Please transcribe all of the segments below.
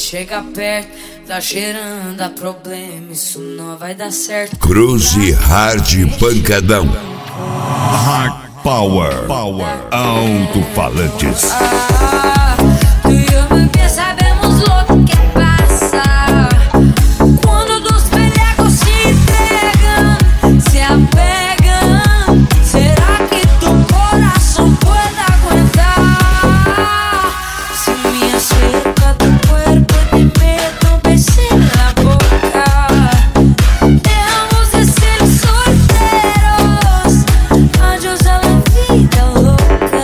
chega perto, tá cheirando a problema, isso não vai dar certo. Cruze Hard Pancadão. Hard Power. Alto-falantes. Tu e eu bebê sabemos lo que passa quando dos pelecos se entregam, se apegam. Será que tu coração pode aguentar? Se minha cerca do corpo te meto um beijinho na boca, dejamos de ser solteros, adiós a la vida louca.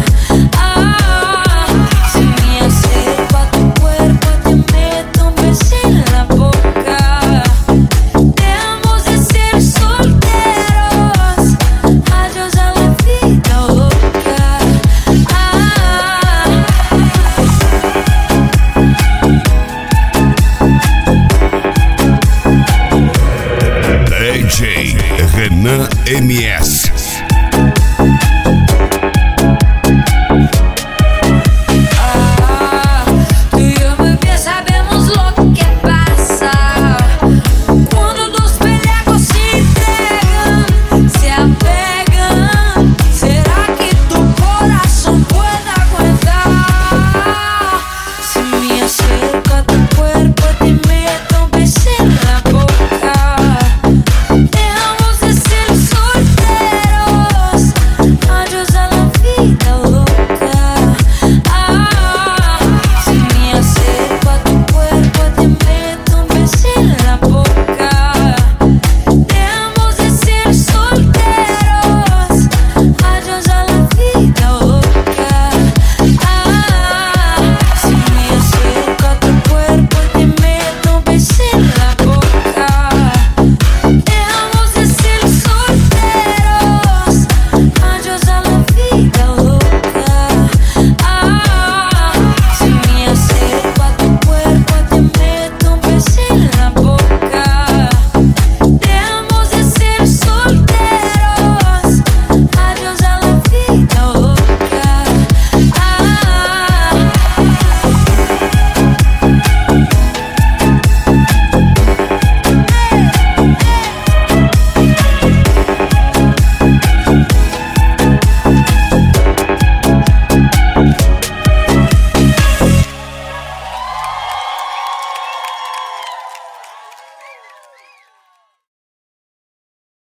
Se minha cerca do corpo te meto um beijinho na boca, dejamos de ser solteros, adiós a la vida louca. DJ Renan MS.